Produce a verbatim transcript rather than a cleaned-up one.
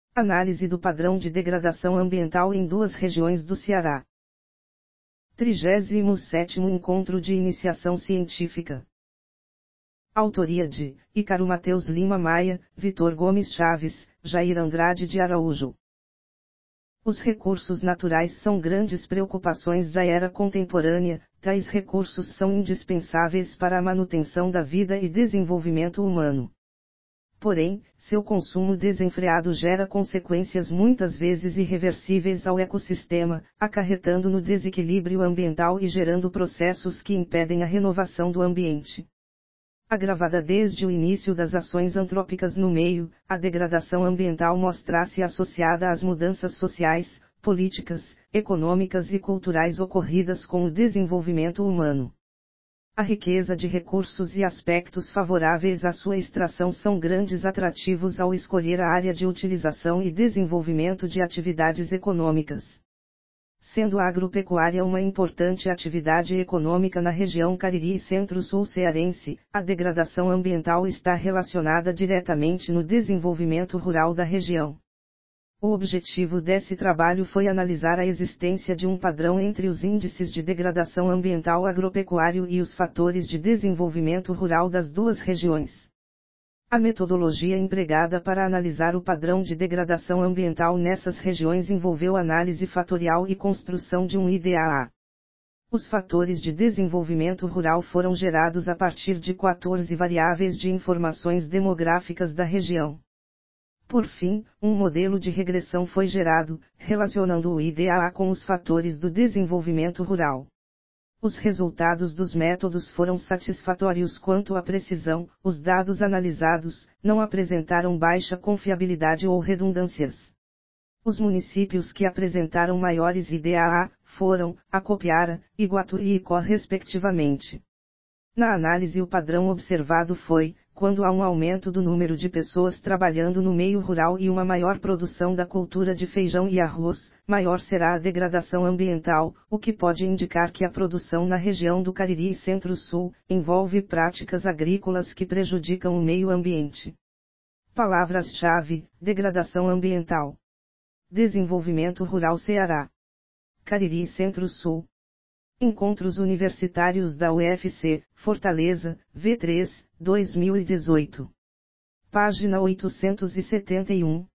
Análise do padrão de degradação ambiental em duas regiões do Ceará. trigésimo sétimo Encontro de Iniciação Científica. Autoria de Ícaro Mateus Lima Maia, Vitor Gomes Chaves, Jair Andrade de Araújo. Os recursos naturais são grandes preocupações da era contemporânea. Tais recursos são indispensáveis para a manutenção da vida e desenvolvimento humano. Porém, seu consumo desenfreado gera consequências muitas vezes irreversíveis ao ecossistema, acarretando no desequilíbrio ambiental e gerando processos que impedem a renovação do ambiente. Agravada desde o início das ações antrópicas no meio, a degradação ambiental mostra-se associada às mudanças sociais, políticas, econômicas e culturais ocorridas com o desenvolvimento humano. A riqueza de recursos e aspectos favoráveis à sua extração são grandes atrativos ao escolher a área de utilização e desenvolvimento de atividades econômicas. Sendo a agropecuária uma importante atividade econômica na região Cariri e Centro-Sul cearense, a degradação ambiental está relacionada diretamente no desenvolvimento rural da região. O objetivo desse trabalho foi analisar a existência de um padrão entre os índices de degradação ambiental agropecuário e os fatores de desenvolvimento rural das duas regiões. A metodologia empregada para analisar o padrão de degradação ambiental nessas regiões envolveu análise fatorial e construção de um I D A A. Os fatores de desenvolvimento rural foram gerados a partir de quatorze variáveis de informações demográficas da região. Por fim, um modelo de regressão foi gerado, relacionando o I D A A com os fatores do desenvolvimento rural. Os resultados dos métodos foram satisfatórios quanto à precisão. Os dados analisados não apresentaram baixa confiabilidade ou redundâncias. Os municípios que apresentaram maiores I D A A foram Acopiara, Iguatu e Icó respectivamente. Na análise, o padrão observado foi: quando há um aumento do número de pessoas trabalhando no meio rural e uma maior produção da cultura de feijão e arroz, maior será a degradação ambiental, o que pode indicar que a produção na região do Cariri e Centro-Sul envolve práticas agrícolas que prejudicam o meio ambiente. Palavras-chave: degradação ambiental, desenvolvimento rural Ceará, Cariri e Centro-Sul. Encontros Universitários da U F C, Fortaleza, V três, dois mil e dezoito. Página oitocentos e setenta e um.